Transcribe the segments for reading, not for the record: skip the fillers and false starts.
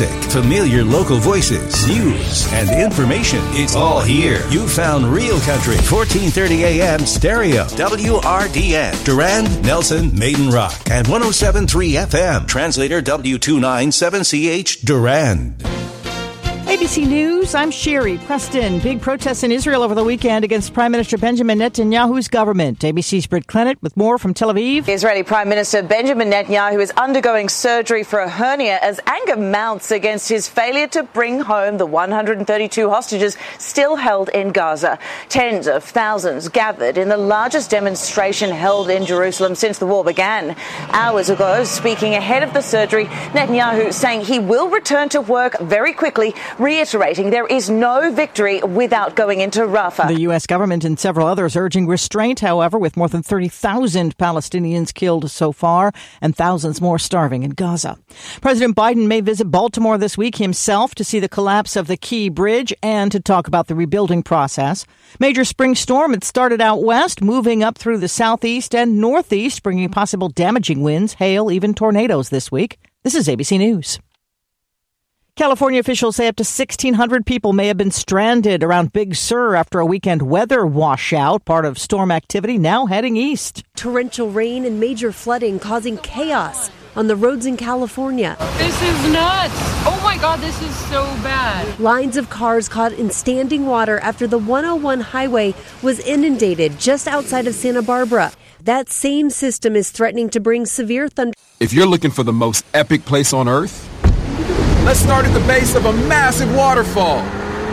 music, familiar local voices, news, and information. It's all here. You found Real Country, 1430 AM stereo, WRDN, Durand, Nelson, Maiden Rock, and 107.3 FM. Translator W297CH, Durand. ABC News, I'm Sherry Preston. Big protests in Israel over the weekend against Prime Minister Benjamin Netanyahu's government. ABC's Britt Clennett with more from Tel Aviv. Israeli Prime Minister Benjamin Netanyahu is undergoing surgery for a hernia as anger mounts against his failure to bring home the 132 hostages still held in Gaza. Tens of thousands gathered in the largest demonstration held in Jerusalem since the war began. Hours ago, speaking ahead of the surgery, Netanyahu saying he will return to work very quickly, reiterating there is no victory without going into Rafah. The U.S. government and several others urging restraint, however, with more than 30,000 Palestinians killed so far and thousands more starving in Gaza. President Biden may visit Baltimore this week himself to see the collapse of the Key Bridge and to talk about the rebuilding process. Major spring storm had started out west, moving up through the southeast and northeast, bringing possible damaging winds, hail, even tornadoes this week. This is ABC News. California officials say up to 1,600 people may have been stranded around Big Sur after a weekend weather washout, part of storm activity now heading east. Torrential rain and major flooding causing chaos on the roads in California. This is nuts. Oh my God, this is so bad. Lines of cars caught in standing water after the 101 highway was inundated just outside of Santa Barbara. That same system is threatening to bring severe thunder. If you're looking for the most epic place on Earth, let's start at the base of a massive waterfall.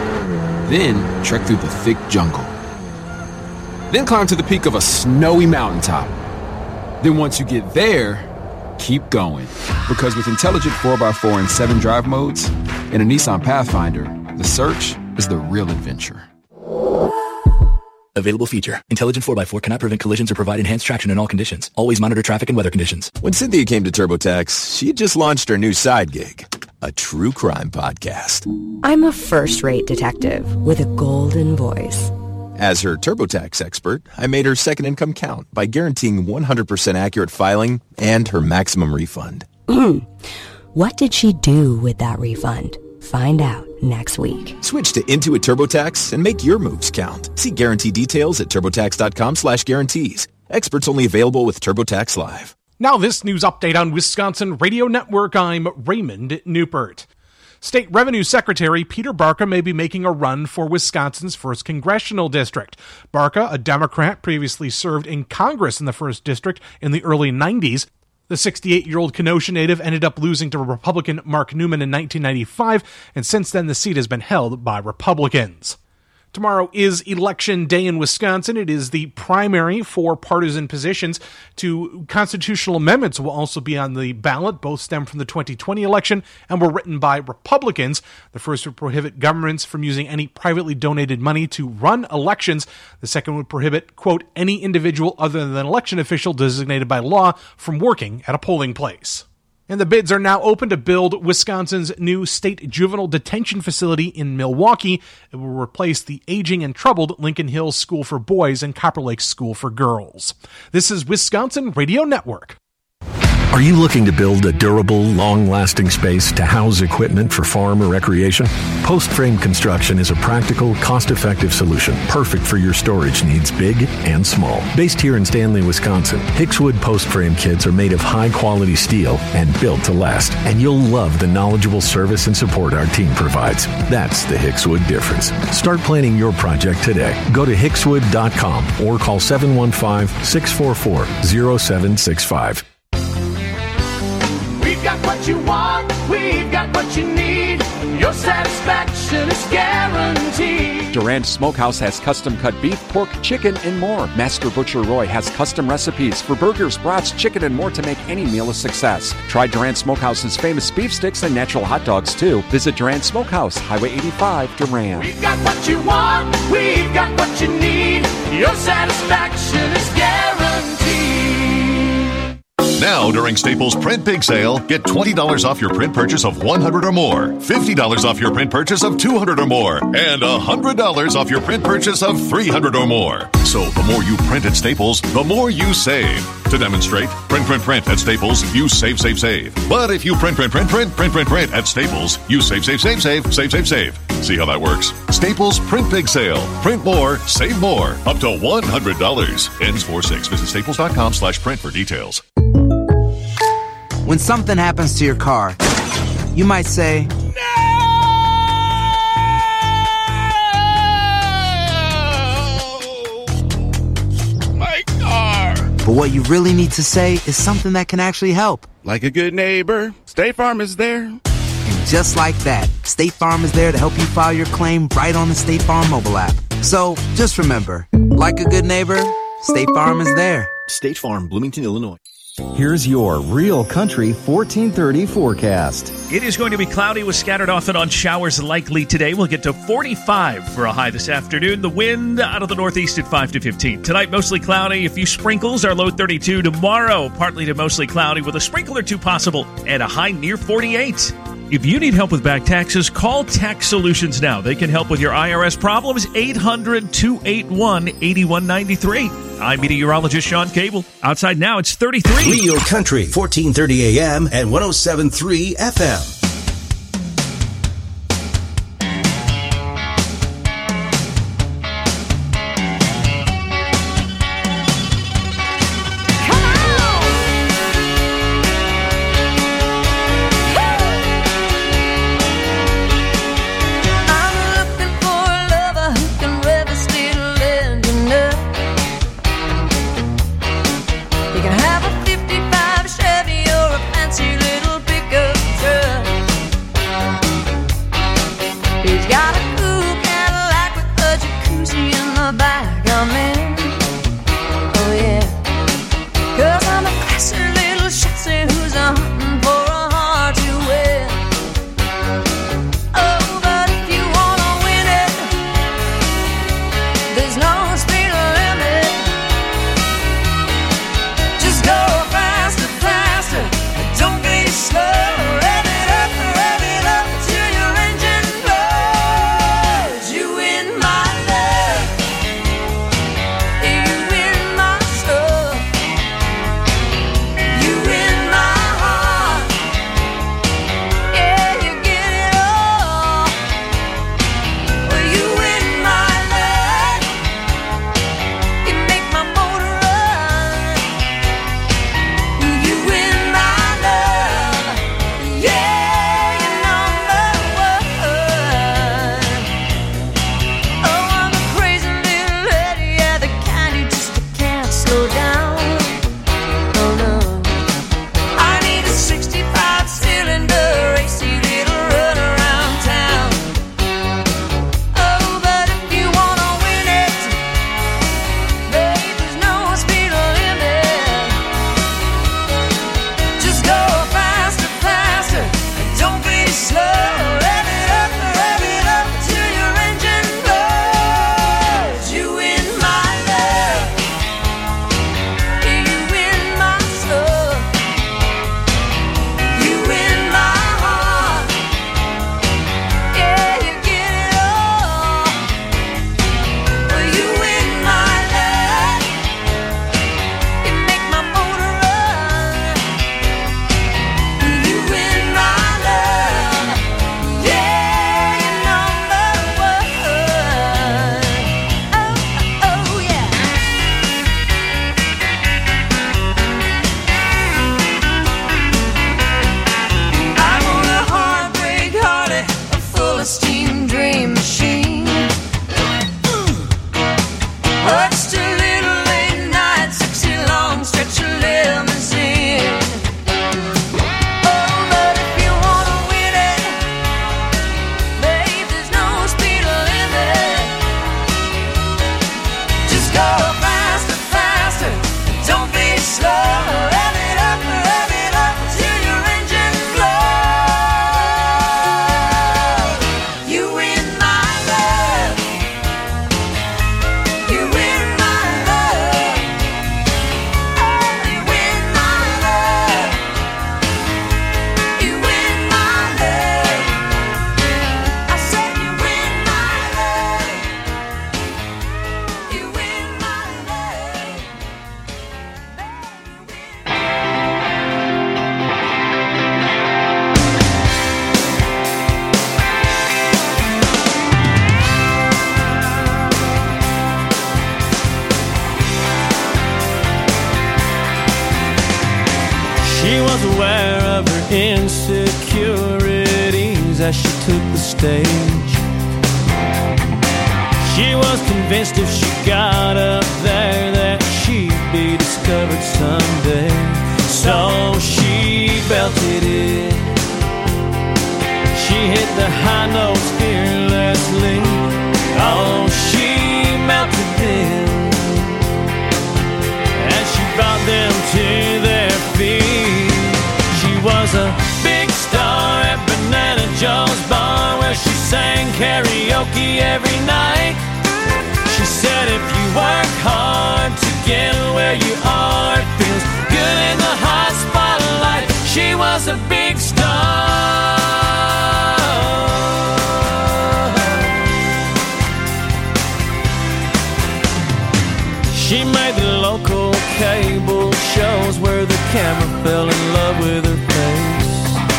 Then trek through the thick jungle. Then climb to the peak of a snowy mountaintop. Then once you get there, keep going. Because with intelligent 4x4 and 7 drive modes and a Nissan Pathfinder, the search is the real adventure. Available feature. Intelligent 4x4 cannot prevent collisions or provide enhanced traction in all conditions. Always monitor traffic and weather conditions. When Cynthia came to TurboTax, she just launched her new side gig, a true crime podcast. I'm a first-rate detective with a golden voice. As her TurboTax expert, I made her second income count by guaranteeing 100% accurate filing and her maximum refund. What did she do with that refund? Find out next week. Switch to Intuit TurboTax and make your moves count. See guarantee details at turbotax.com/guarantees. Experts only available with TurboTax Live. Now this news update on Wisconsin Radio Network. I'm Raymond Newpert. State Revenue Secretary Peter Barca may be making a run for Wisconsin's 1st Congressional District. Barca, a Democrat, previously served in Congress in the 1st District in the early 90s. The 68-year-old Kenosha native ended up losing to Republican Mark Newman in 1995, and since then the seat has been held by Republicans. Tomorrow is Election Day in Wisconsin. It is the primary for partisan positions. Two constitutional amendments will also be on the ballot. Both stem from the 2020 election and were written by Republicans. The first would prohibit governments from using any privately donated money to run elections. The second would prohibit, quote, any individual other than an election official designated by law from working at a polling place. And the bids are now open to build Wisconsin's new state juvenile detention facility in Milwaukee. It will replace the aging and troubled Lincoln Hills School for Boys and Copper Lake School for Girls. This is Wisconsin Radio Network. Are you looking to build a durable, long-lasting space to house equipment for farm or recreation? Post Frame Construction is a practical, cost-effective solution, perfect for your storage needs, big and small. Based here in Stanley, Wisconsin, Hickswood Post Frame kits are made of high-quality steel and built to last. And you'll love the knowledgeable service and support our team provides. That's the Hickswood difference. Start planning your project today. Go to hickswood.com or call 715-644-0765. We've got what you want, we've got what you need. Your satisfaction is guaranteed. Durand Smokehouse has custom-cut beef, pork, chicken, and more. Master Butcher Roy has custom recipes for burgers, brats, chicken, and more to make any meal a success. Try Durand Smokehouse's famous beef sticks and natural hot dogs, too. Visit Durand Smokehouse, Highway 85, Durand. We've got what you want, we've got what you need. Your satisfaction is guaranteed. Now, during Staples Print Big Sale, get $20 off your print purchase of $100 or more, $50 off your print purchase of $200 or more, and $100 off your print purchase of $300 or more. So the more you print at Staples, the more you save. To demonstrate, print at Staples, you save. But if you print at Staples, you save. See how that works? Staples Print Big Sale. Print more, save more. Up to $100. Ends 4/6. Visit staples.com/print for details. When something happens to your car, you might say, My car! But what you really need to say is something that can actually help. Like a good neighbor, State Farm is there. And just like that, State Farm is there to help you file your claim right on the State Farm mobile app. So just remember, like a good neighbor, State Farm is there. State Farm, Bloomington, Illinois. Here's your Real Country 1430 forecast. It is going to be cloudy with scattered off and on showers likely today. We'll get to 45 for a high this afternoon. The wind out of the northeast at 5 to 15. Tonight, mostly cloudy. A few sprinkles. Our low 32. Tomorrow, partly to mostly cloudy with a sprinkle or two possible and a high near 48. If you need help with back taxes, call Tax Solutions now. They can help with your IRS problems. 800-281-8193. I'm meteorologist Sean Cable. Outside now, it's 33. Real Country, 1430 AM and 107.3 FM. was aware of her insecurities as she took the stage. She was convinced if she got up there that she'd be discovered someday. So she belted it. She hit the high notes fearlessly. Oh, she melted them as she brought them to their feet. She was a big star at Banana Joe's bar, where she sang karaoke every night. She said if you work hard to get where you are, it feels good in the hot spotlight. She was a big star. She made the local cable shows where the camera fell in love with her face.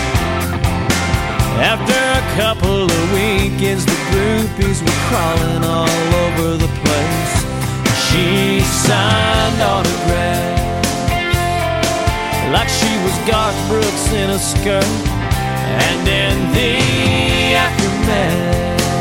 After a couple of weekends, the groupies were crawling all over the place. She signed autographs like she was Garth Brooks in a skirt. And in the aftermath,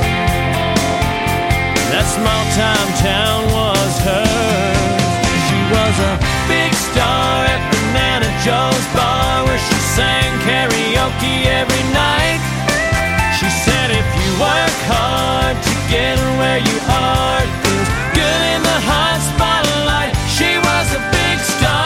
that small-time town was hers. She was a big star at Banana Joe's bar, where she sang karaoke every night. She said if you work hard to get where you are, it feels good in the hot spotlight. She was a big star.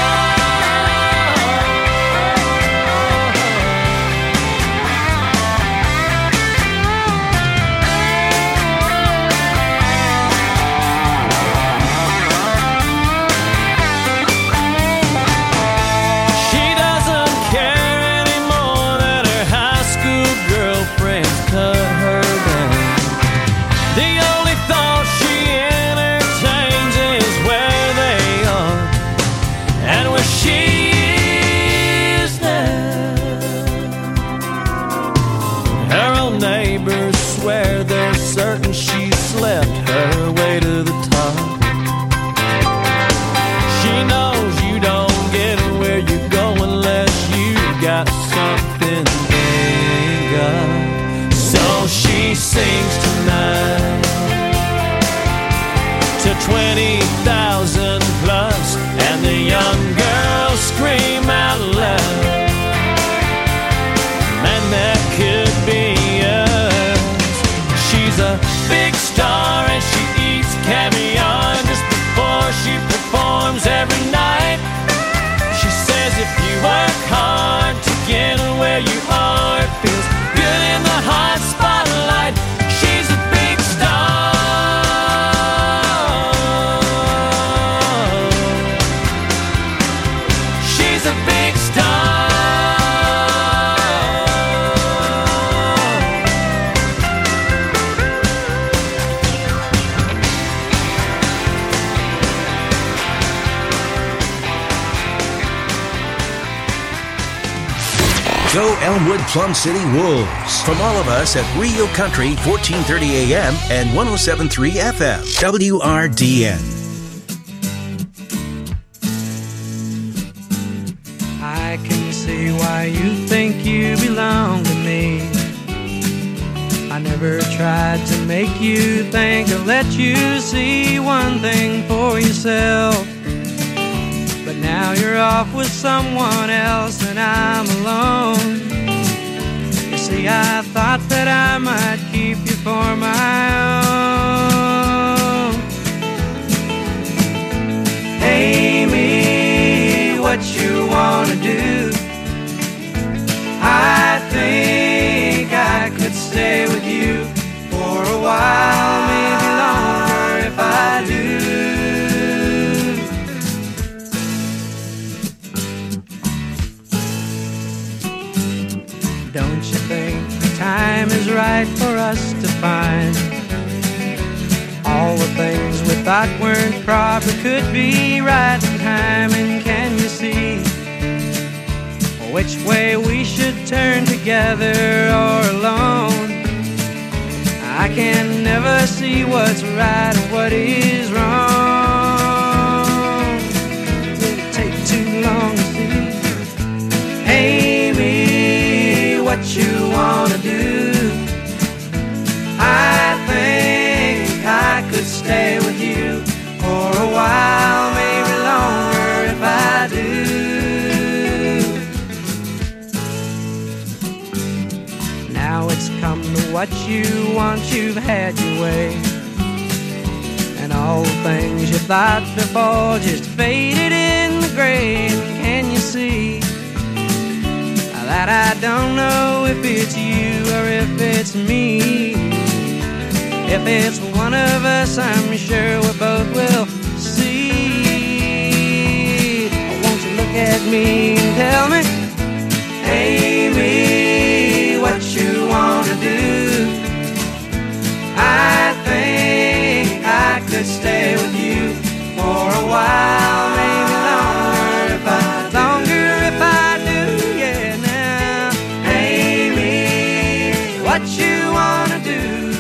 Certain she slept her way to the top. She knows you don't get where you go unless you got something they got. So she sings tonight to 20,000 plus, and the young girls scream out loud, man, that could be us. She's a big star and she eats caviar just before she performs every night. She says if you work hard to get where you are, it feels good in the hot spotlight. She's a big star. She's a big star. Go Elmwood Plum City Wolves. From all of us at Rio Country, 1430 AM and 107.3 FM. WRDN. I can see why you think you belong to me. I never tried to make you think or let you see one thing for yourself. But now you're off with someone else and I'm alone. You see, I thought that I might keep you for my own. Hey, me, what you wanna do? I think I could stay with you for a while, maybe longer if I do. Don't you think the time is right for us to find all the things we thought weren't proper could be right in time? And can you see which way we should turn, together or alone? I can never see what's right and what is wrong. Did it take too long to see? what you wanna do. I think I could stay with you for a while, maybe longer if I do. Now it's come to what you want, you've had your way, and all the things you thought before just faded in the grave. Can you see that I don't know if it's you or if it's me? If it's one of us, I'm sure we both will see. Won't you look at me and tell me, Amy, what you wanna do? I think I could stay with you for a while, maybe longer if I do, yeah. Now, Amy, what you wanna do?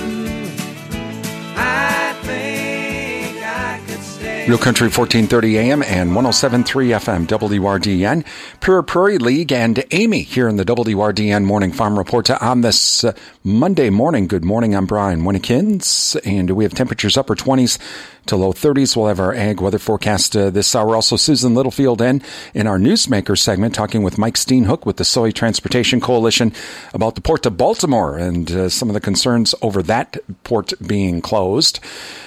Real Country 1430 AM and 107.3 FM WRDN. Pure Prairie League and Amy here in the WRDN Morning Farm Report on this Monday morning. Good morning, I'm Brian Winnekins, and we have temperatures upper 20s to low 30s. We'll have our ag weather forecast this hour. Also, Susan Littlefield in our Newsmaker segment, talking with Mike Steenhook with the Soy Transportation Coalition about the Port of Baltimore and some of the concerns over that port being closed.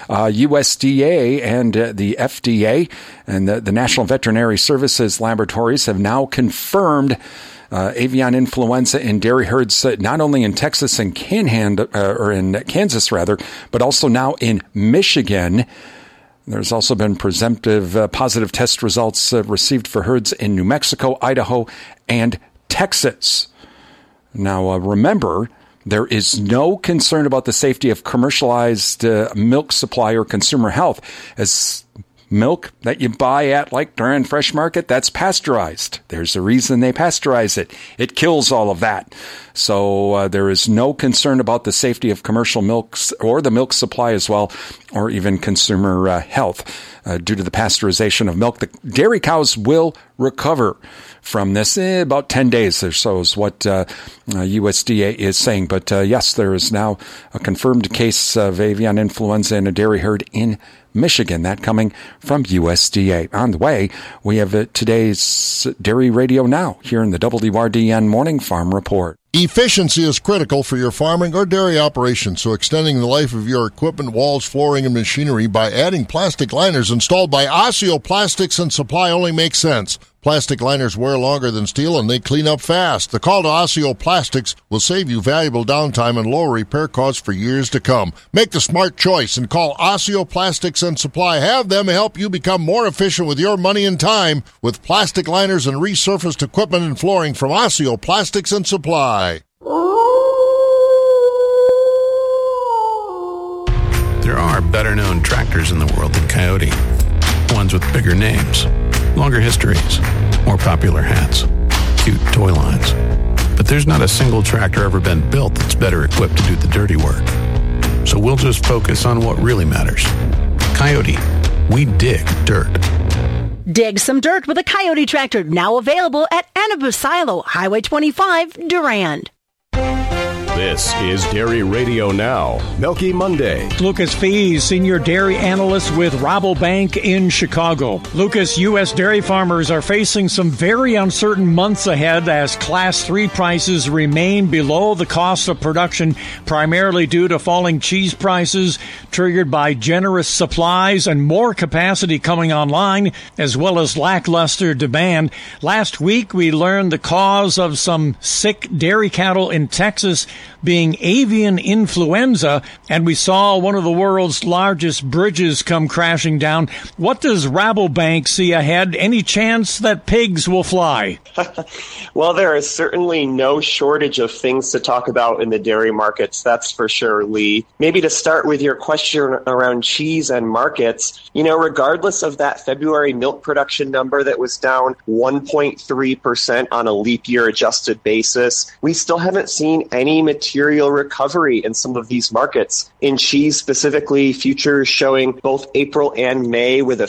USDA and the FDA and the National Veterinary Services Laboratories have now confirmed avian influenza in dairy herds, not only in Texas and in Kansas, but also now in Michigan. There's also been presumptive positive test results received for herds in New Mexico, Idaho, and Texas. Now, remember, there is no concern about the safety of commercialized milk supply or consumer health, as milk that you buy at like Durand Fresh Market, that's pasteurized. There's a reason they pasteurize it. It kills all of that. So there is no concern about the safety of commercial milks or the milk supply as well, or even consumer health due to the pasteurization of milk. The dairy cows will recover from this about 10 days or so is what USDA is saying. But yes, there is now a confirmed case of avian influenza in a dairy herd in Michigan. That coming from USDA. On the way, we have today's Dairy Radio Now here in the WRDN Morning Farm Report. Efficiency is critical for your farming or dairy operation, so extending the life of your equipment, walls, flooring, and machinery by adding plastic liners installed by Osseo Plastics and Supply only makes sense. Plastic liners wear longer than steel and they clean up fast. The call to Osseo Plastics will save you valuable downtime and lower repair costs for years to come. Make the smart choice and call Osseo Plastics and Supply. Have them help you become more efficient with your money and time with plastic liners and resurfaced equipment and flooring from Osseo Plastics and Supply. There are better-known tractors in the world than Coyote. Ones with bigger names, longer histories, more popular hats, cute toy lines. But there's not a single tractor ever been built that's better equipped to do the dirty work. So we'll just focus on what really matters. Coyote, we dig dirt. Dig some dirt with a Coyote tractor, now available at Anabu Silo, Highway 25, Durand. This is Dairy Radio Now, Milky Monday. Lucas Fees, Senior Dairy Analyst with Rabobank in Chicago. Lucas, U.S. dairy farmers are facing some very uncertain months ahead as Class 3 prices remain below the cost of production, primarily due to falling cheese prices, triggered by generous supplies and more capacity coming online, as well as lackluster demand. Last week, we learned the cause of some sick dairy cattle in Texas being avian influenza, and we saw one of the world's largest bridges come crashing down. What does Rabobank see ahead? Any chance that pigs will fly? Well, there is certainly no shortage of things to talk about in the dairy markets, that's for sure, Lee. Maybe to start with your question around cheese and markets, regardless of that February milk production number that was down 1.3% on a leap year adjusted basis, we still haven't seen any material recovery in some of these markets. In cheese specifically, futures showing both April and May with a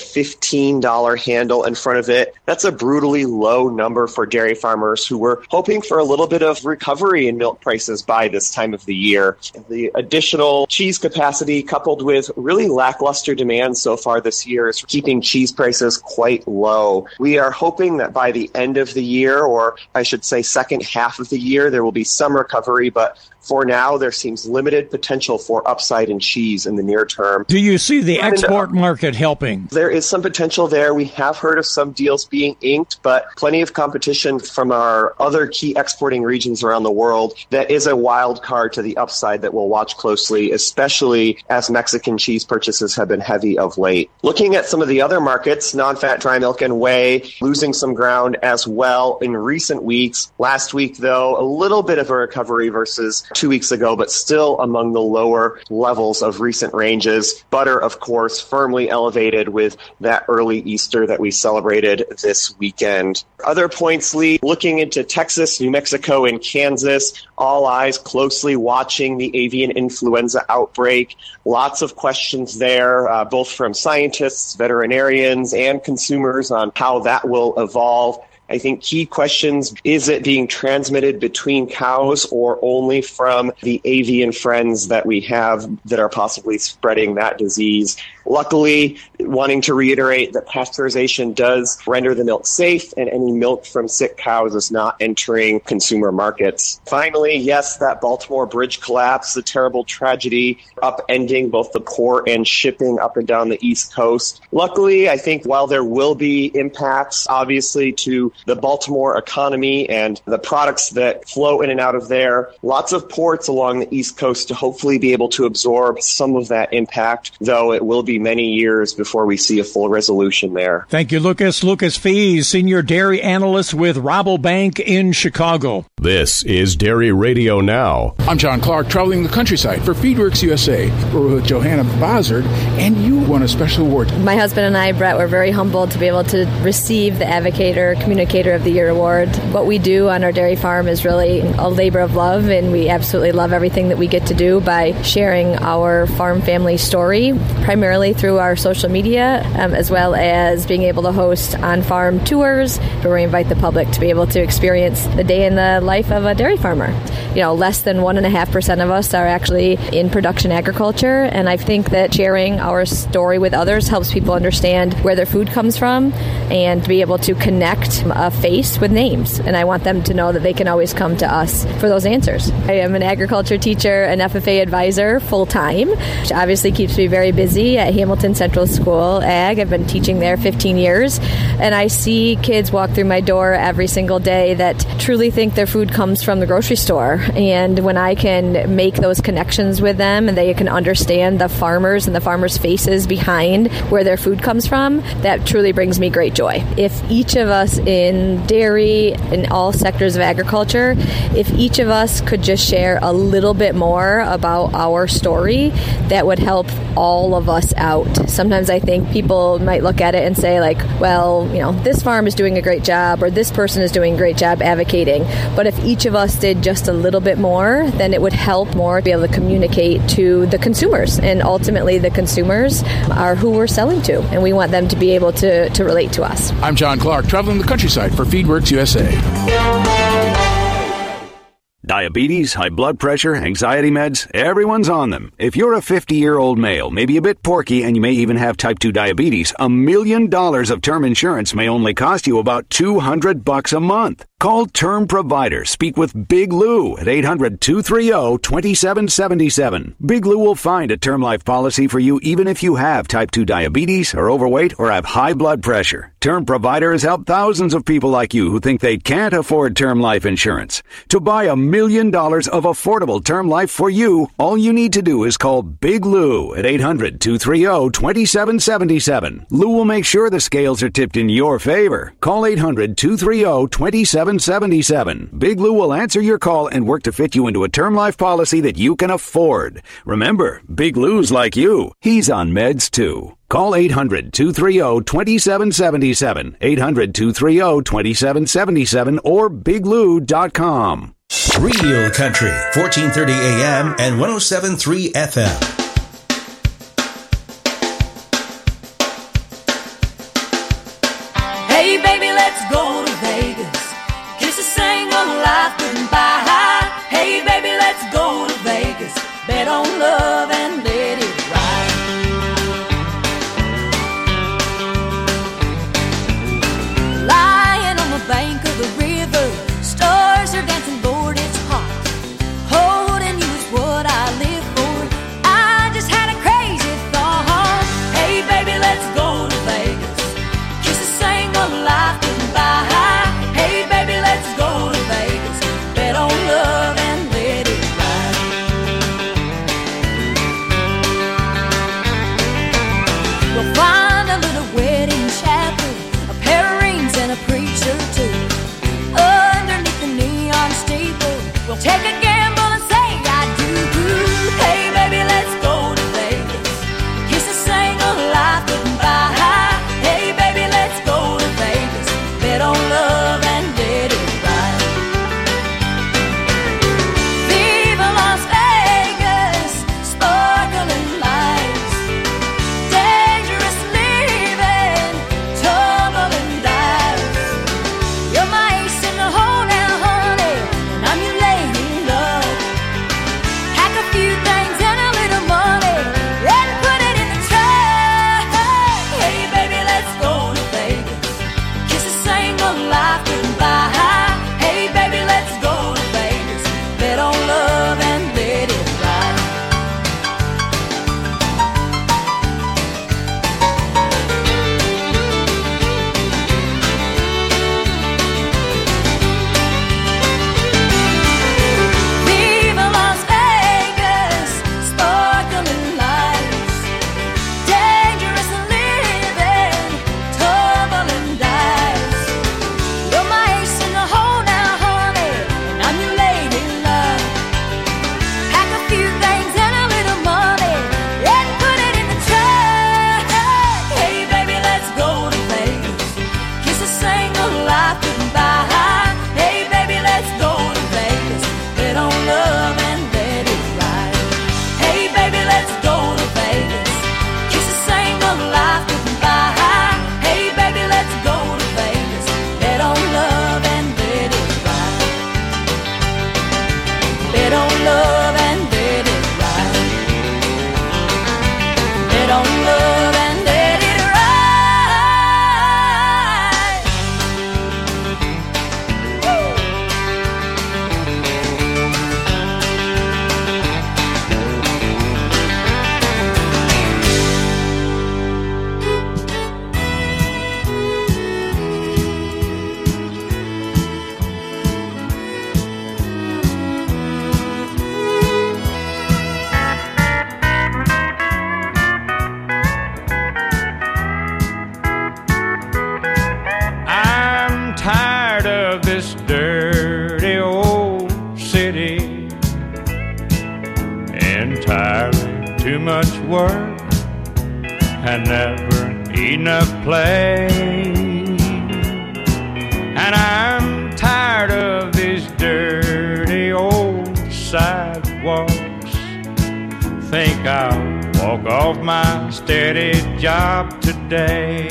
$15 handle in front of it. That's a brutally low number for dairy farmers who were hoping for a little bit of recovery in milk prices by this time of the year. The additional cheese capacity coupled with really lackluster demand so far this year is keeping cheese prices quite low. We are hoping that by the end of the year, or I should say second half of the year, there will be some recovery, but for now, there seems limited potential for upside in cheese in the near term. Do you see the export market helping? There is some potential there. We have heard of some deals being inked, but plenty of competition from our other key exporting regions around the world. That is a wild card to the upside that we'll watch closely, especially as Mexican cheese purchases have been heavy of late. Looking at some of the other markets, non-fat dry milk and whey losing some ground as well in recent weeks. Last week, though, a little bit of a recovery versus 2 weeks ago, but still among the lower levels of recent ranges. Butter, of course, firmly elevated with that early Easter that we celebrated this weekend. Other points, Lee, looking into Texas, New Mexico, and Kansas, all eyes closely watching the avian influenza outbreak. Lots of questions there, both from scientists, veterinarians, and consumers on how that will evolve. I think key questions, is it being transmitted between cows or only from the avian friends that we have that are possibly spreading that disease? Luckily, wanting to reiterate that pasteurization does render the milk safe and any milk from sick cows is not entering consumer markets. Finally, yes, that Baltimore bridge collapse, a terrible tragedy, upending both the port and shipping up and down the East Coast. Luckily, I think while there will be impacts, obviously, to the Baltimore economy and the products that flow in and out of there, lots of ports along the East Coast to hopefully be able to absorb some of that impact, though it will be many years before we see a full resolution there. Thank you, Lucas. Lucas Fees, Senior Dairy Analyst with Rabobank in Chicago. This is Dairy Radio Now. I'm John Clark, traveling the countryside for Feedworks USA. We're with Johanna Bozzard, and you won a special award. My husband and I, Brett, were very humbled to be able to receive the Advocator Communicator of the Year award. What we do on our dairy farm is really a labor of love, and we absolutely love everything that we get to do by sharing our farm family story, primarily through our social media, as well as being able to host on-farm tours where we invite the public to be able to experience the day in the life of a dairy farmer. You know, less than 1.5% of us are actually in production agriculture, and I think that sharing our story with others helps people understand where their food comes from and to be able to connect a face with names. And I want them to know that they can always come to us for those answers. I am an agriculture teacher, an FFA advisor full-time, which obviously keeps me very busy at Hamilton Central School Ag. I've been teaching there 15 years, and I see kids walk through my door every single day that truly think their food comes from the grocery store. And when I can make those connections with them and they can understand the farmers and the farmers' faces behind where their food comes from, that truly brings me great joy. If each of us in dairy, in all sectors of agriculture, if each of us could just share a little bit more about our story, that would help all of us out. Sometimes I think people might look at it and say, like, well, you know, this farm is doing a great job or this person is doing a great job advocating. But if each of us did just a little bit more, then it would help more to be able to communicate to the consumers. And ultimately, the consumers are who we're selling to, and we want them to be able to relate to us. I'm John Clark, traveling the countryside for Feedworks USA. Diabetes, high blood pressure, anxiety meds, everyone's on them. If you're a 50-year-old male, maybe a bit porky, and you may even have type 2 diabetes, $1 million of term insurance may only cost you about $200 a month. Call Term Provider. Speak with Big Lou at 800-230-2777. Big Lou will find a term life policy for you even if you have type 2 diabetes, are overweight, or have high blood pressure. Term Provider has helped thousands of people like you who think they can't afford term life insurance. To buy $1 million of affordable term life for you, all you need to do is call Big Lou at 800-230-2777. Lou will make sure the scales are tipped in your favor. Call 800-230-2777. Big Lou will answer your call and work to fit you into a term life policy that you can afford. Remember, Big Lou's like you. He's on meds too. Call 800-230-2777, 800-230-2777, or biglou.com. Real Country, 1430 AM and 107.3 FM. Hey baby, let's go to Vegas. Kiss a single life goodbye. Hey baby, let's go to Vegas. Bet on love and let it ride. Lying on the bank of the river, stars are dancing, Lord, it's hot. Holding you is what I live for. I just had a crazy thought. Hey baby, let's go to Vegas. Kiss a single life goodbye. Hey baby, let's go to Vegas. Bet on love and let it ride. We'll find a little wedding chapel, a pair of rings and a preacher too. Underneath the neon steeple, we'll take a gamble and say I do. Hey baby, let's go to Vegas. Kiss a single life goodbye. Hey baby, let's go to Vegas. Bet on love and let it ride. Viva Las Vegas, sparkling lights, dangerous living, tumbling dice. You're my ace in the hole now, honey, and I'm your lady love. Pack a few things and a little money and put it in the trunk. Hey baby, let's go to Vegas. Kiss a single life goodbye. Hey baby, let's go to Vegas. Bet on love and let it ride. Viva Las Vegas, sparkling lights, dangerous living, tumbling dice. You're my ace in the hole now, honey, and I'm your lady love. Pack a few things and a little money and put it in the trunk. Hey baby, let's go to Vegas. Kiss a single life goodbye. Hey baby, let's go to Vegas. Bet on love and let it ride. Hey baby, let's go to Vegas. Kiss a single life goodbye. Hey baby, let's go to Vegas. Bet on love and let it ride. Bet on love and let it ride. Bet on love and let it ride. I'm tired of this dirty old city. Entirely too much work and never enough play. And I'm tired of these dirty old sidewalks. Think I'll walk off my steady job today.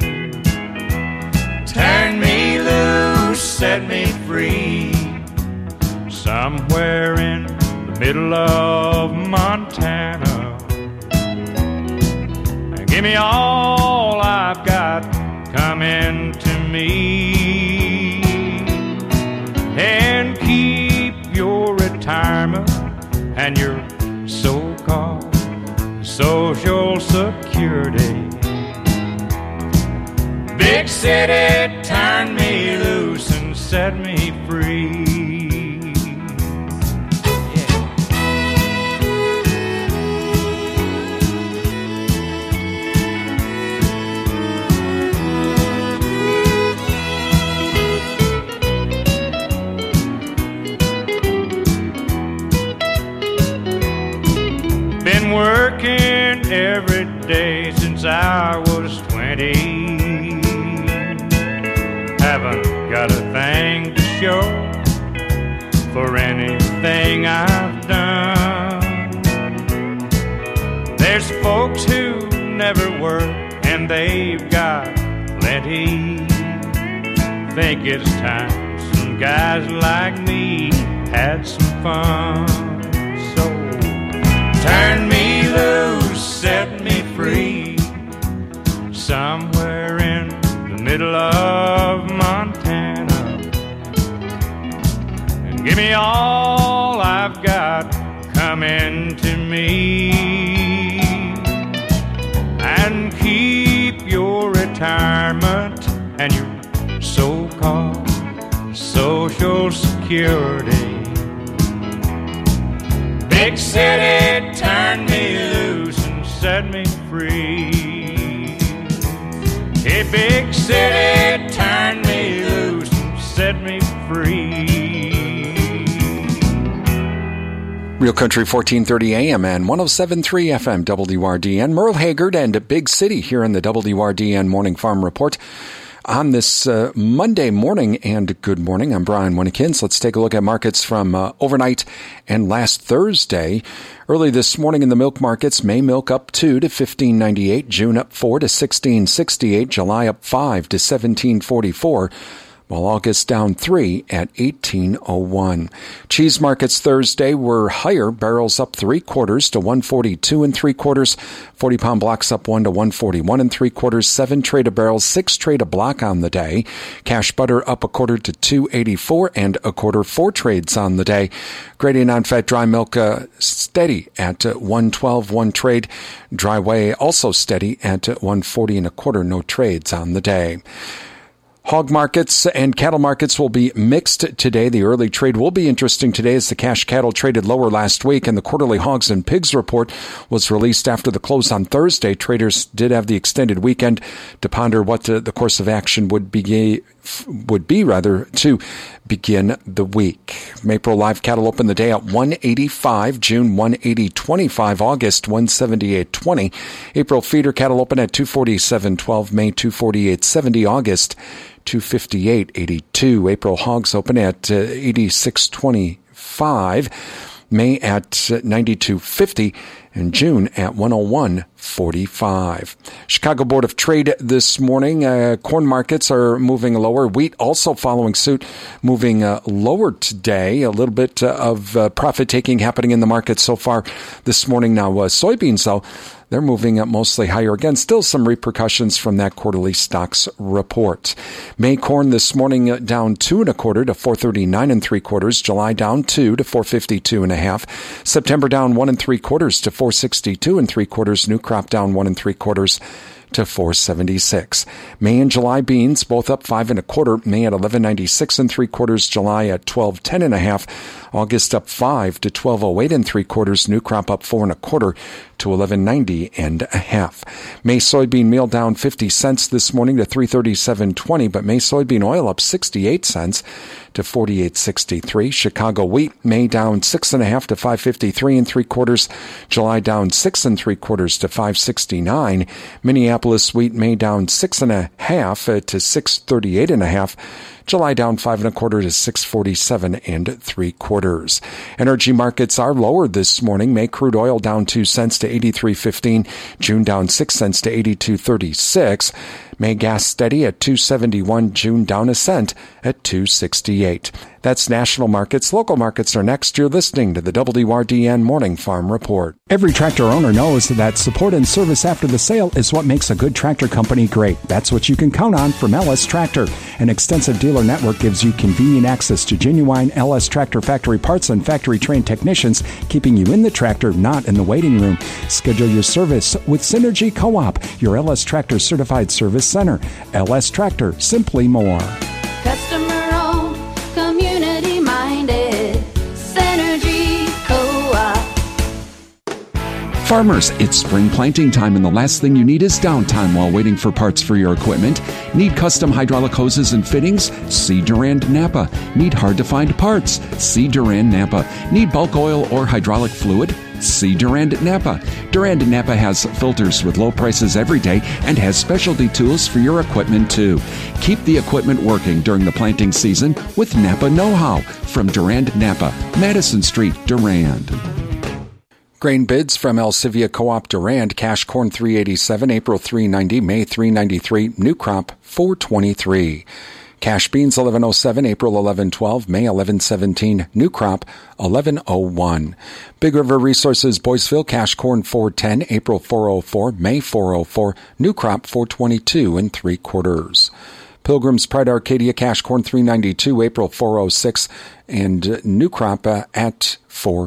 Turn me loose, set me free, somewhere in the middle of Montana. Give me all I've got coming to me, and keep your retirement and your so-called Social Security. Big city, turn me loose and set me free. Been working every day since I was 20. Haven't got a thing to show for folks who never work and they've got plenty. Think it's time some guys like me had some fun. So turn me loose, set me free, somewhere in the middle of Montana, and give me all I've got coming to me, and keep your retirement and your so-called Social Security. Big city, turn me loose and set me free. Hey, big city, turn me loose and set me free. Real Country 1430 AM and 107.3 FM WRDN. Merle Haggard and Big City here in the WRDN Morning Farm Report on this Monday morning. And good morning. I'm Brian Winnekins. Let's take a look at markets from overnight and last Thursday. Early this morning in the milk markets, May milk up 2 to 15.98, June up 4 to 16.68, July up 5 to 17.44. While August down 3 at 18.01. Cheese markets Thursday were higher. Barrels up 3/4 to 142 3/4. 40-pound blocks up 1 to 141 3/4. 7 trade a barrel, 6 trade a block on the day. Cash butter up 1/4 to 2.84 1/4. 4 trades on the day. Grade A non-fat dry milk steady at 112 1 trade. Dry whey also steady at 140 1/4. No trades on the day. Hog markets and cattle markets will be mixed today. The early trade will be interesting today as the cash cattle traded lower last week, and the quarterly hogs and pigs report was released after the close on Thursday. Traders did have the extended weekend to ponder what the course of action would be to begin the week. April live cattle opened the day at 185, June 180.25, August 178.20. April feeder cattle open at 247.12, May 248.70, August 258.82. April hogs open at 86.25, May at 92.50, and June at 101.45. Chicago Board of Trade this morning. Corn markets are moving lower. Wheat also following suit, moving lower today. A little bit of profit taking happening in the market so far this morning. Now, soybeans, though, they're moving up mostly higher. Again, still some repercussions from that quarterly stocks report. May corn this morning down 2 1/4 to 439 3/4. July down 2 to 452 1/2. September down 1 3/4 to 462 3/4. New crop down 1 3/4 to 476. May and July beans both up 5 1/4. May at 11.96 3/4. July at 12.10 1/2. August up 5 to 12.08 3/4. New crop up 4 1/4 to 11.90 1/2. May soybean meal down 50 cents this morning to 337.20, but May soybean oil up 68 cents to 48.63. Chicago wheat May down 6 1/2 to 553 3/4. July down 6 3/4 to 569. Minneapolis wheat May down 6 1/2 to 638 1/2. July down 5 1/4 to 647 3/4. Energy markets are lower this morning. May crude oil down 2 cents to 83.15. June down 6 cents to 82.36. May gas steady at 271. June down a cent at 268. That's national markets. Local markets are next. You're listening to the WRDN Morning Farm Report. Every tractor owner knows that support and service after the sale is what makes a good tractor company great. That's what you can count on from LS Tractor. An extensive dealer network gives you convenient access to genuine LS Tractor factory parts and factory-trained technicians, keeping you in the tractor, not in the waiting room. Schedule your service with Synergy Co-op, your LS Tractor certified service center. LS Tractor, simply more. Customer-owned, community-minded, Synergy Co-op. Farmers, it's spring planting time, and the last thing you need is downtime while waiting for parts for your equipment. Need custom hydraulic hoses and fittings? See Durand Napa. Need hard-to-find parts? See Durand Napa. Need bulk oil or hydraulic fluid? See Durand Napa. Durand Napa has filters with low prices every day and has specialty tools for your equipment too. Keep the equipment working during the planting season with Napa Know-How from Durand Napa, Madison Street, Durand. Grain bids from Elsivia Co-op Durand. Cash corn $3.87, April $3.90, May $3.93, new crop $4.23. Cash beans $11.07, April $11.12, May $11.17, new crop $11.01. Big River Resources Boyceville, cash corn $4.10, April $4.04, May $4.04, new crop $4.22 3/4. Pilgrim's Pride Arcadia, cash corn $3.92, April $4.06, and new crop at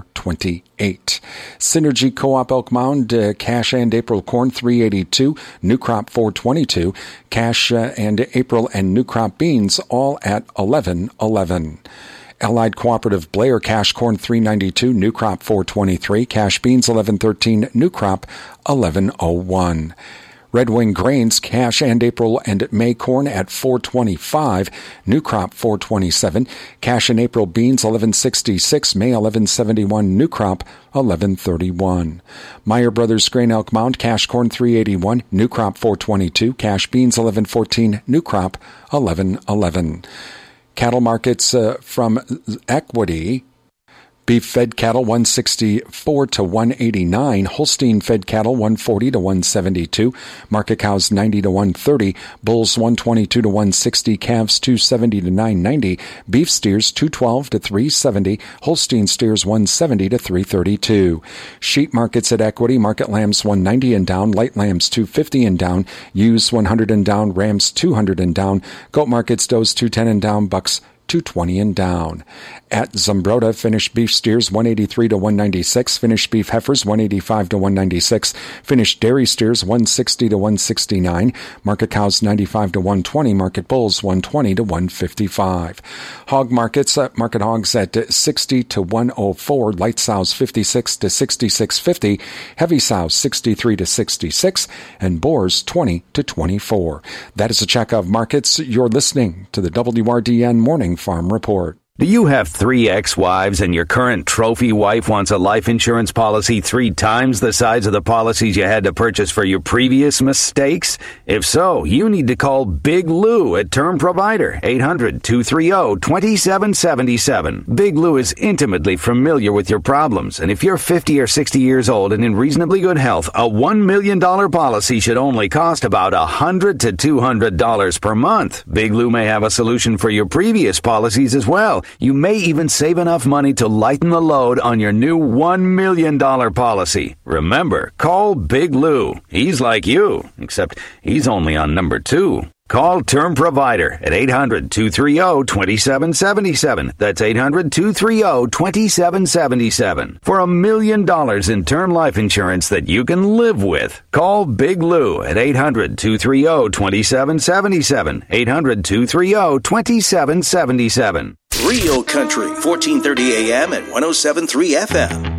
$4.28. Synergy Co-op Elk Mound, cash and April corn $3.82, new crop $4.22. Cash and April and new crop beans all at $11.11. Allied Cooperative Blair, cash corn $3.92, new crop $4.23. Cash beans $11.13, new crop $11.01. Red Wing Grains, cash and April and May corn at $4.25, new crop $4.27. Cash and April beans $11.66, May $11.71, new crop $11.31. Meyer Brothers Grain Elk Mound, cash corn $3.81, new crop $4.22. Cash beans $11.14, new crop $11.11. Cattle markets from Equity. Beef fed cattle 164 to 189. Holstein fed cattle 140 to 172. Market cows 90 to 130. Bulls 122 to 160. Calves 270 to 990. Beef steers 212 to 370. Holstein steers 170 to 332. Sheep markets at Equity. Market lambs 190 and down. Light lambs 250 and down. Ewes 100 and down. Rams 200 and down. Goat markets does 210 and down. Bucks 220 and down. At Zumbrota, finished beef steers 183 to 196, finished beef heifers 185 to 196, finished dairy steers 160 to 169, market cows 95 to 120, market bulls 120 to 155. Hog markets, market hogs at 60 to 104, light sows 56 to 66.50, heavy sows 63 to 66, and boars 20 to 24. That is a check of markets. You're listening to the WRDN Morning Farm Report. Do you have 3 ex-wives and your current trophy wife wants a life insurance policy 3 times the size of the policies you had to purchase for your previous mistakes? If so, you need to call Big Lou at Term Provider, 800-230-2777. Big Lou is intimately familiar with your problems, and if you're 50 or 60 years old and in reasonably good health, a $1 million policy should only cost about $100 to $200 per month. Big Lou may have a solution for your previous policies as well. You may even save enough money to lighten the load on your new $1 million policy. Remember, call Big Lou. He's like you, except he's only on number 2. Call Term Provider at 800-230-2777. That's 800-230-2777. For $1 million in term life insurance that you can live with. Call Big Lou at 800-230-2777. 800-230-2777. Real Country, 1430 AM and 107.3 FM.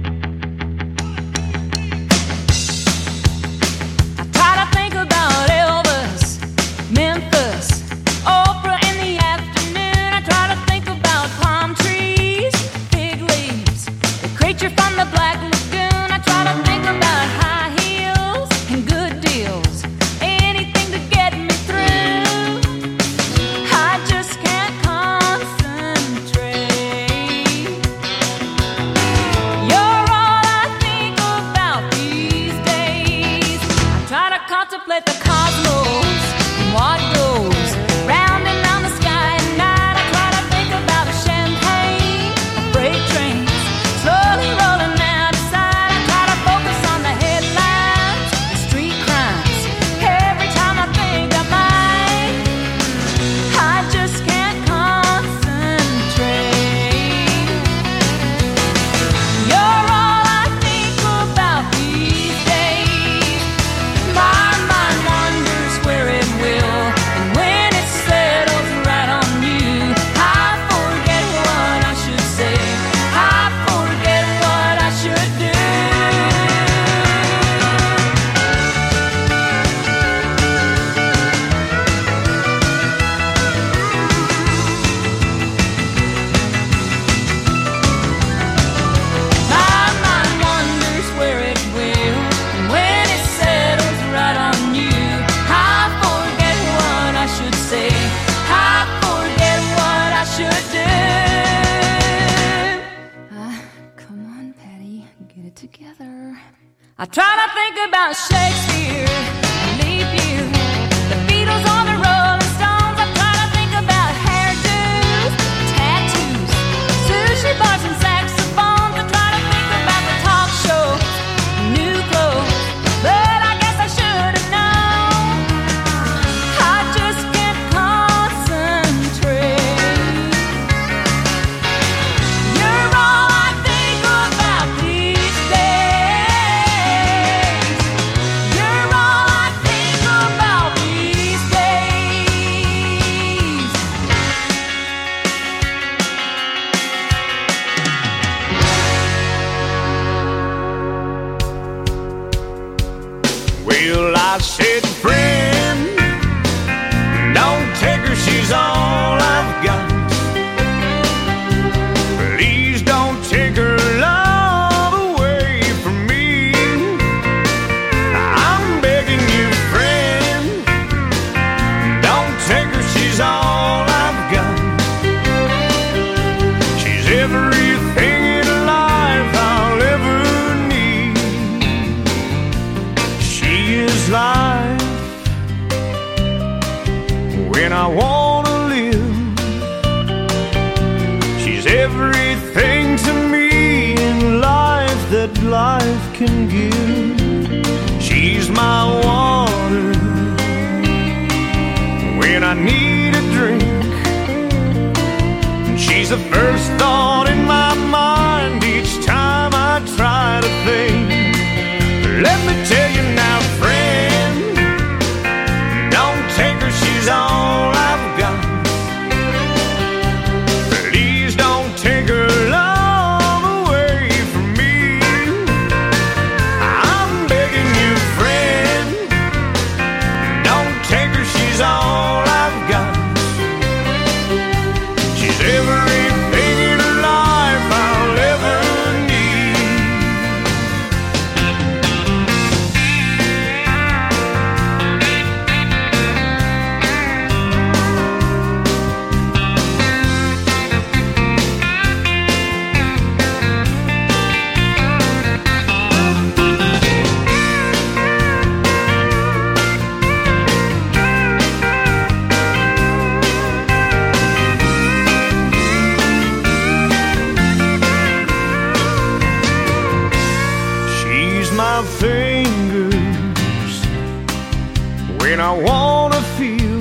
Together. I try to think about Shakespeare, leap year, the Beatles on the Rolling Stones. I try to think about hairdos, tattoos, sushi bars and saxophones. I try to think about the talk show, new clothes, but I guess I should have known. I just can't concentrate. You're all I think about these days. You're all I think about these days. Well, I said, friend, don't take her, she's all I've got. Please don't take her love away from me. I'm begging you, friend, don't take her, she's all I've got. She's everything in life I'll ever need. She is life when I wanna live. She's everything to me in life that life can give. She's my water when I need a drink. She's the first thought in my mind each time I try to think. Let me tell you now, friend, don't take her, she's all I've got. Please don't take her love away from me. I'm begging you, friend, don't take her, she's all I've got. She's everything in life I'll ever need. She's my fingers when I wanna feel.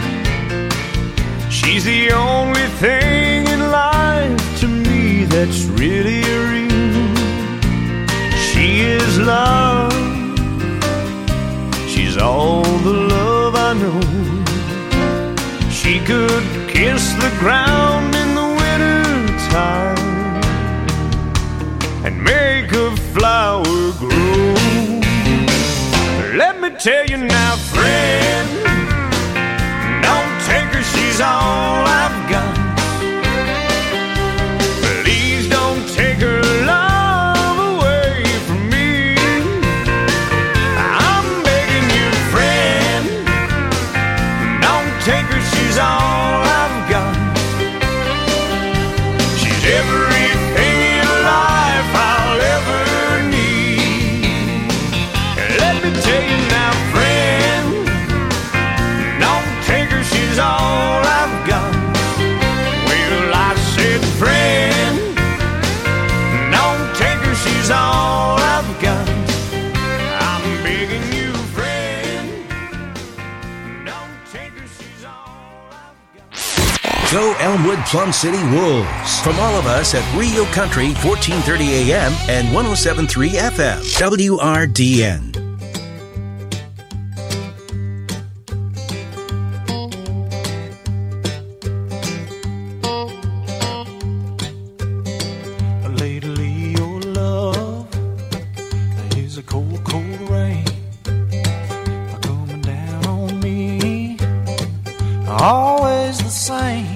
She's the only thing in life to me that's really real. She is love. She's all the love I know. She could kiss the ground in the winter time and make a flower grow. Let me tell you now, friend, don't take her, she's all I've got. Please don't take her love away from me. I'm begging you, friend, don't take her, she's all I've got. She's everything in life I'll ever need. Let me tell you now, friend, don't take her, she's all I've got. Well, I said, friend, don't take her, she's all I've got. I'm begging you, friend, don't take her, she's all I've got. Go Elmwood Plum City Wolves. From all of us at Rio Country, 1430 AM and 107.3 FM. WRDN. Lately, your love is a cold, cold rain coming down on me. Always the same,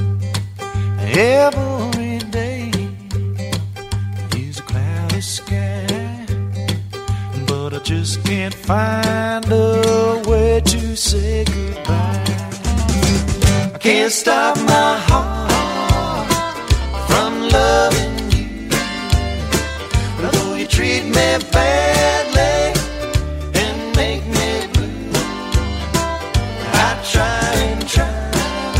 every day is a cloudy sky, but I just can't find a way to say goodbye. I can't stop my heart from loving you, though you treat me badly and make me blue. I try and try,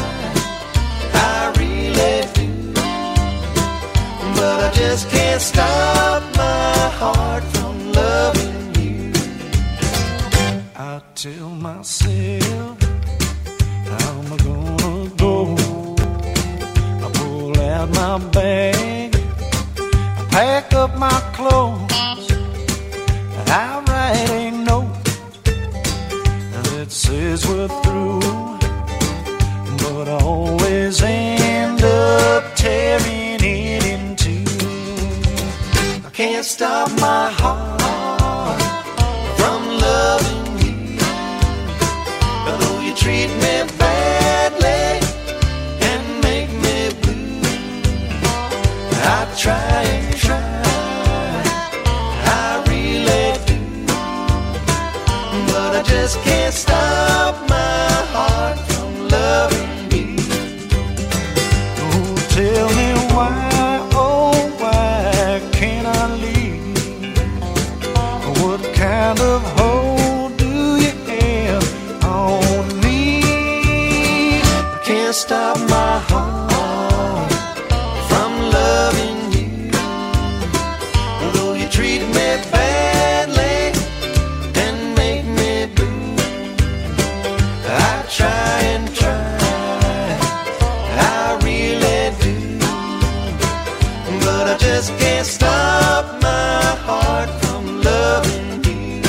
I really do, but I just can't stop my heart from loving you. I tell myself I'm gonna go. I pull out my bag, I pack up my clothes, I write a note that says we're through, but I always end up tearing it in two. I can't stop my heart from loving you, although you treat me badly and make me blue. I try and try, I really do, but I just can't stop my heart from loving you. Oh, tell me why, oh, why can't I leave? What kind of hold do you have on me? I can't stop my heart from loving you, although you treat me badly and make me blue. I try and try, I really do, but I just can't stop my heart from loving you.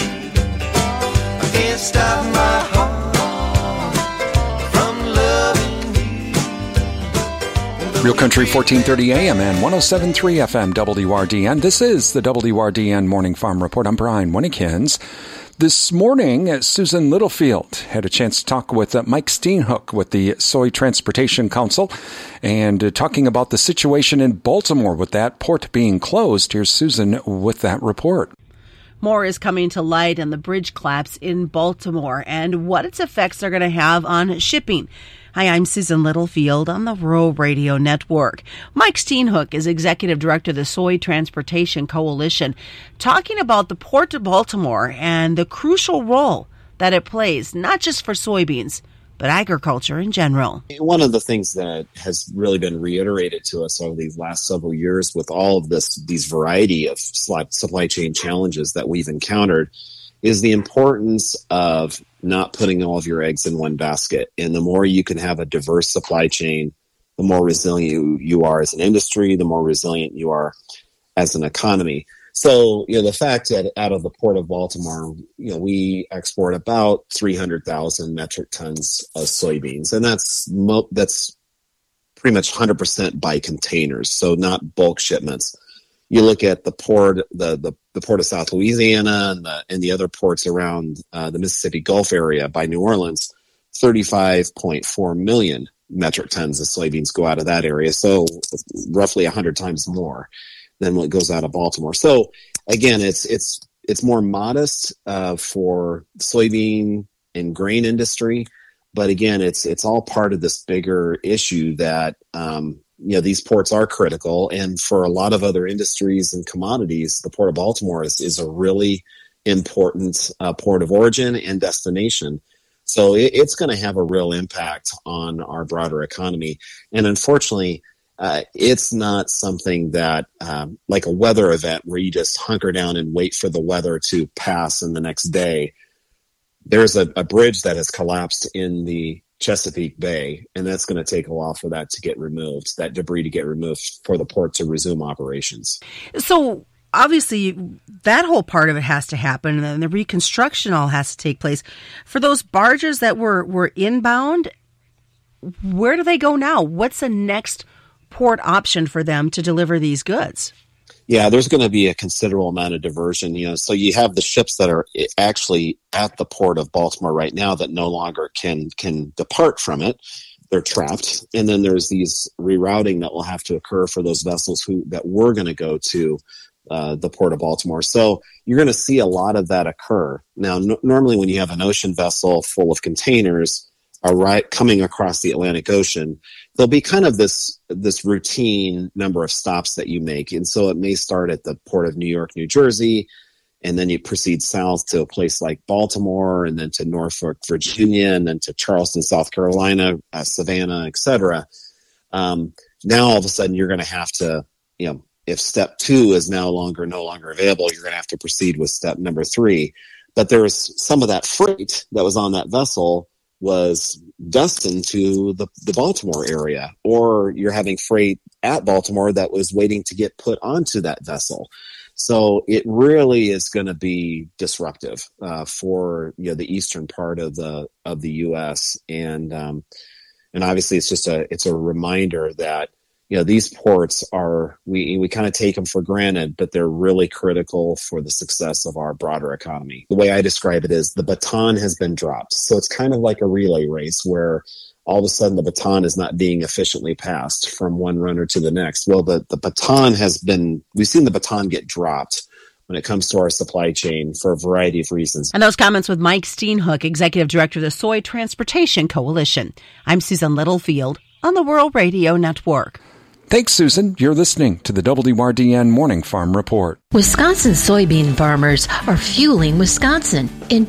I can't stop my heart from loving you. Real Country 1430 AM and 107.3 FM WRDN. This is the WRDN Morning Farm Report. I'm Brian Winnekins. This morning, Susan Littlefield had a chance to talk with Mike Steenhoek with the Soy Transportation Council and talking about the situation in Baltimore with that port being closed. Here's Susan with that report. More is coming to light on the bridge collapse in Baltimore and what its effects are going to have on shipping. Hi, I'm Susan Littlefield on the Rural Radio Network. Mike Steenhoek is Executive Director of the Soy Transportation Coalition, talking about the Port of Baltimore and the crucial role that it plays, not just for soybeans, but agriculture in general. One of the things that has really been reiterated to us over these last several years with all of these variety of supply chain challenges that we've encountered is the importance of not putting all of your eggs in one basket. And the more you can have a diverse supply chain, the more resilient you are as an industry, the more resilient you are as an economy. So, the fact that out of the Port of Baltimore, we export about 300,000 metric tons of soybeans, and that's pretty much 100% by containers, so not bulk shipments. You look at the port, the port of South Louisiana and the other ports around the Mississippi Gulf area by New Orleans, 35.4 million metric tons of soybeans go out of that area. So roughly 100 times more than what goes out of Baltimore. So again, it's more modest for soybean and grain industry, but again, it's all part of this bigger issue that these ports are critical, and for a lot of other industries and commodities, the Port of Baltimore is a really important port of origin and destination. So it's going to have a real impact on our broader economy. And unfortunately, it's not something that, like a weather event where you just hunker down and wait for the weather to pass in the next day. There's a bridge that has collapsed in the Chesapeake Bay, and that's going to take a while for that to get removed, that debris to get removed for the port to resume operations. So obviously that whole part of it has to happen, and then the reconstruction all has to take place. For those barges that were inbound, where do they go now? What's the next port option for them to deliver these goods? Yeah, there's going to be a considerable amount of diversion. So you have the ships that are actually at the Port of Baltimore right now that no longer can depart from it. They're trapped. And then there's these rerouting that will have to occur for those vessels that were going to go to the Port of Baltimore. So you're going to see a lot of that occur. Now, normally when you have an ocean vessel full of containers coming across the Atlantic Ocean, there'll be kind of this routine number of stops that you make. And so it may start at the Port of New York, New Jersey, and then you proceed south to a place like Baltimore, and then to Norfolk, Virginia, and then to Charleston, South Carolina, Savannah, etc. Now all of a sudden you're going to have to, if step 2 is no longer available, you're going to have to proceed with step number 3. But there was some of that freight that was on that vessel was destined to the Baltimore area, or you're having freight at Baltimore that was waiting to get put onto that vessel. So it really is going to be disruptive for the eastern part of the U.S. and obviously it's a reminder that these ports are, we kind of take them for granted, but they're really critical for the success of our broader economy. The way I describe it is the baton has been dropped. So it's kind of like a relay race where all of a sudden the baton is not being efficiently passed from one runner to the next. Well, the baton we've seen the baton get dropped when it comes to our supply chain for a variety of reasons. And those comments with Mike Steenhoek, Executive Director of the Soy Transportation Coalition. I'm Susan Littlefield on the Rural Radio Network. Thanks, Susan. You're listening to the WRDN Morning Farm Report. Wisconsin soybean farmers are fueling Wisconsin. In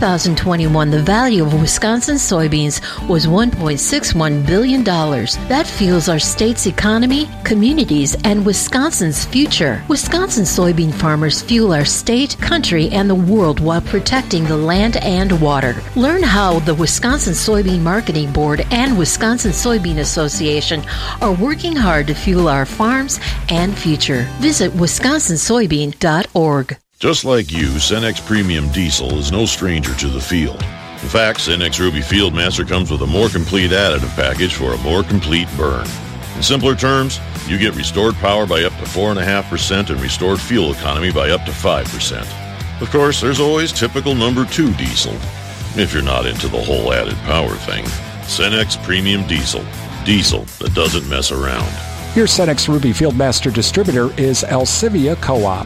2021, the value of Wisconsin soybeans was $1.61 billion. That fuels our state's economy, communities, and Wisconsin's future. Wisconsin soybean farmers fuel our state, country, and the world while protecting the land and water. Learn how the Wisconsin Soybean Marketing Board and Wisconsin Soybean Association are working hard to fuel our farms and future. Visit wisconsinsoybean.org. Just like you, Cenex Premium Diesel is no stranger to the field. In fact, Cenex Ruby Fieldmaster comes with a more complete additive package for a more complete burn. In simpler terms, you get restored power by up to 4.5% and restored fuel economy by up to 5%. Of course, there's always typical number 2 diesel, if you're not into the whole added power thing. Cenex Premium Diesel. Diesel that doesn't mess around. Your Cenex Ruby Fieldmaster distributor is Alcivia Co-op.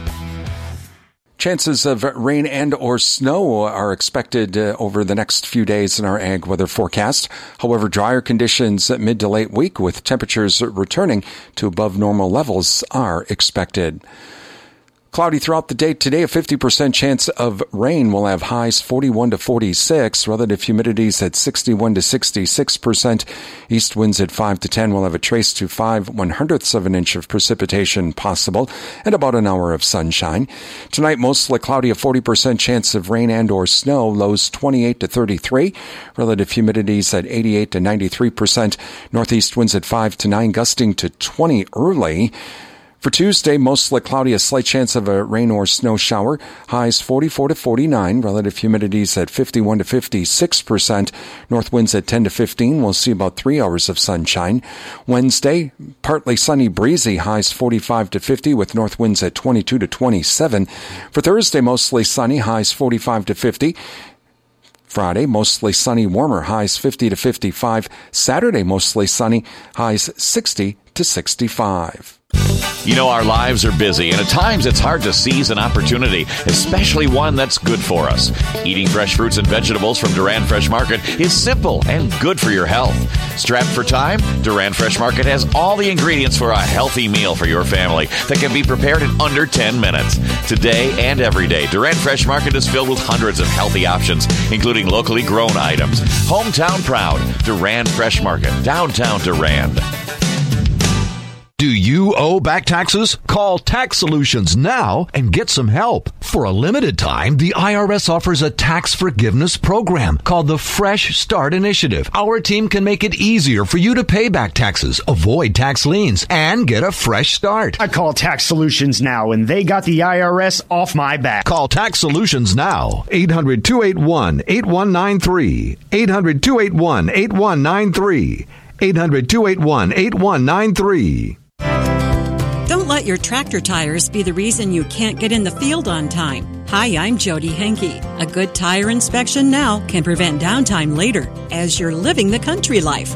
Chances of rain and or snow are expected over the next few days in our ag weather forecast. However, drier conditions mid to late week with temperatures returning to above normal levels are expected. Cloudy throughout the day today, a 50% chance of rain. We'll have highs 41 to 46, relative humidities at 61 to 66%. East winds at 5 to 10. We'll have a trace to 5/100ths of an inch of precipitation possible and about an hour of sunshine. Tonight, mostly cloudy, a 40% chance of rain and or snow. Lows 28 to 33. Relative humidities at 88 to 93%. Northeast winds at 5 to 9, gusting to 20 early. For Tuesday, mostly cloudy, a slight chance of a rain or snow shower. Highs 44 to 49, relative humidities at 51 to 56%. North winds at 10 to 15. We'll see about 3 hours of sunshine. Wednesday, partly sunny, breezy, highs 45 to 50 with north winds at 22 to 27. For Thursday, mostly sunny, highs 45 to 50. Friday, mostly sunny, warmer, highs 50 to 55. Saturday, mostly sunny, highs 60 to 65. You know, our lives are busy, and at times it's hard to seize an opportunity, especially one that's good for us. Eating fresh fruits and vegetables from Durand Fresh Market is simple and good for your health. Strapped for time, Durand Fresh Market has all the ingredients for a healthy meal for your family that can be prepared in under 10 minutes. Today and every day, Durand Fresh Market is filled with hundreds of healthy options, including locally grown items. Hometown proud, Durand Fresh Market, downtown Durand. Do you owe back taxes? Call Tax Solutions now and get some help. For a limited time, the IRS offers a tax forgiveness program called the Fresh Start Initiative. Our team can make it easier for you to pay back taxes, avoid tax liens, and get a fresh start. I call Tax Solutions now, and they got the IRS off my back. Call Tax Solutions now. 800-281-8193. 800-281-8193. 800-281-8193. Don't let your tractor tires be the reason you can't get in the field on time. Hi, I'm Jody Henke. A good tire inspection now can prevent downtime later as you're living the country life.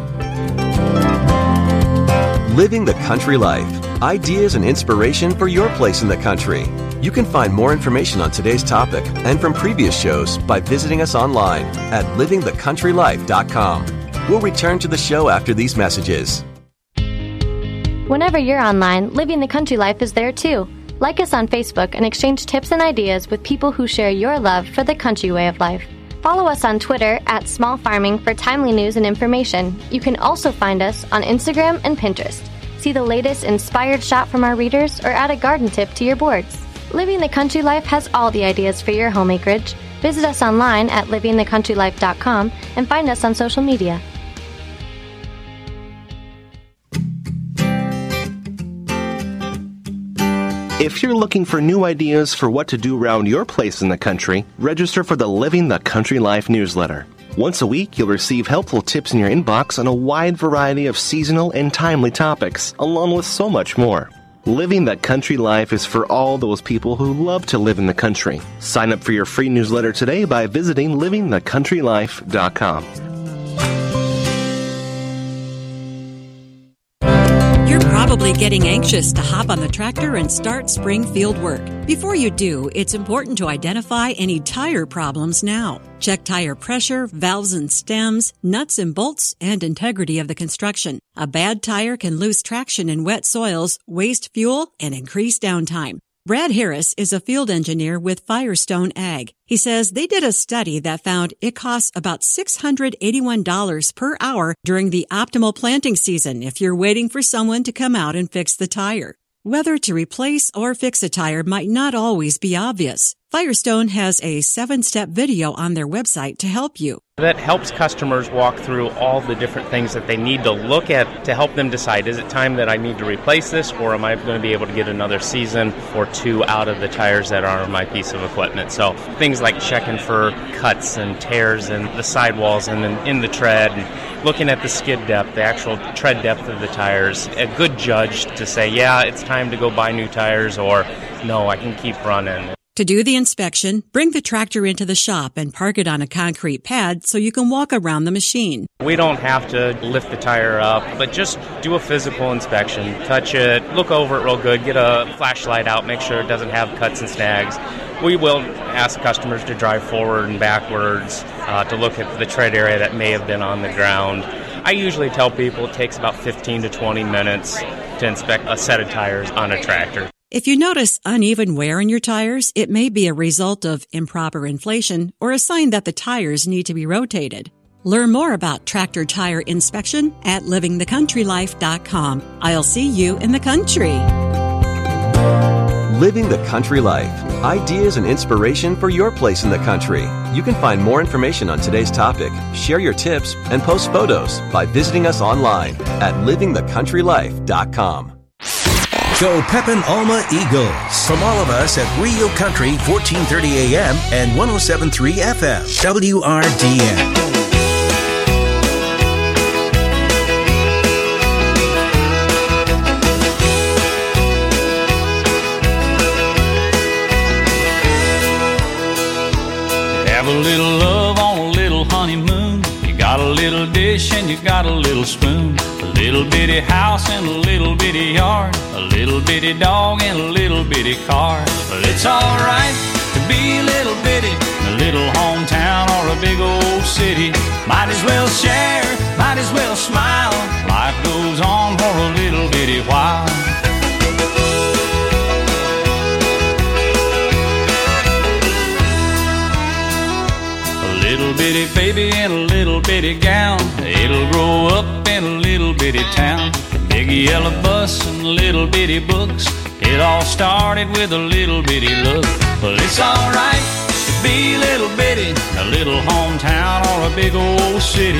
Living the country life. Ideas and inspiration for your place in the country. You can find more information on today's topic and from previous shows by visiting us online at livingthecountrylife.com. We'll return to the show after these messages. Whenever you're online, Living the Country Life is there too. Like us on Facebook and exchange tips and ideas with people who share your love for the country way of life. Follow us on Twitter at Small Farming for timely news and information. You can also find us on Instagram and Pinterest. See the latest inspired shot from our readers or add a garden tip to your boards. Living the Country Life has all the ideas for your home acreage. Visit us online at livingthecountrylife.com and find us on social media. If you're looking for new ideas for what to do around your place in the country, register for the Living the Country Life newsletter. Once a week, you'll receive helpful tips in your inbox on a wide variety of seasonal and timely topics, along with so much more. Living the Country Life is for all those people who love to live in the country. Sign up for your free newsletter today by visiting livingthecountrylife.com. You're probably getting anxious to hop on the tractor and start spring field work. Before you do, it's important to identify any tire problems now. Check tire pressure, valves and stems, nuts and bolts, and integrity of the construction. A bad tire can lose traction in wet soils, waste fuel, and increase downtime. Brad Harris is a field engineer with Firestone Ag. He says they did a study that found it costs about $681 per hour during the optimal planting season if you're waiting for someone to come out and fix the tire. Whether to replace or fix a tire might not always be obvious. Firestone has a 7-step video on their website to help you. That helps customers walk through all the different things that they need to look at to help them decide, is it time that I need to replace this, or am I going to be able to get another season or two out of the tires that are on my piece of equipment? So things like checking for cuts and tears in the sidewalls and then in the tread, and looking at the skid depth, the actual tread depth of the tires, a good judge to say, yeah, it's time to go buy new tires, or no, I can keep running. To do the inspection, bring the tractor into the shop and park it on a concrete pad so you can walk around the machine. We don't have to lift the tire up, but just do a physical inspection. Touch it, look over it real good, get a flashlight out, make sure it doesn't have cuts and snags. We will ask customers to drive forward and backwards to look at the tread area that may have been on the ground. I usually tell people it takes about 15 to 20 minutes to inspect a set of tires on a tractor. If you notice uneven wear in your tires, it may be a result of improper inflation or a sign that the tires need to be rotated. Learn more about tractor tire inspection at livingthecountrylife.com. I'll see you in the country. Living the Country Life. Ideas and inspiration for your place in the country. You can find more information on today's topic, share your tips, and post photos by visiting us online at livingthecountrylife.com. Go Pepin Alma Eagles. From all of us at Real Country 1430 AM and 107.3 FM. WRDN. Have a little love on a little honeymoon. You got a little dish and you got a little spoon. A little bitty house and a little bitty yard. A little bitty dog and a little bitty car. Well, it's alright to be a little bitty in a little hometown or a big old city. Might as well share, might as well smile. Life goes on for a little bitty while. Little bitty baby in a little bitty gown. It'll grow up in a little bitty town. Big yellow bus and little bitty books. It all started with a little bitty look. Well, it's alright to be a little bitty in a little hometown or a big old city.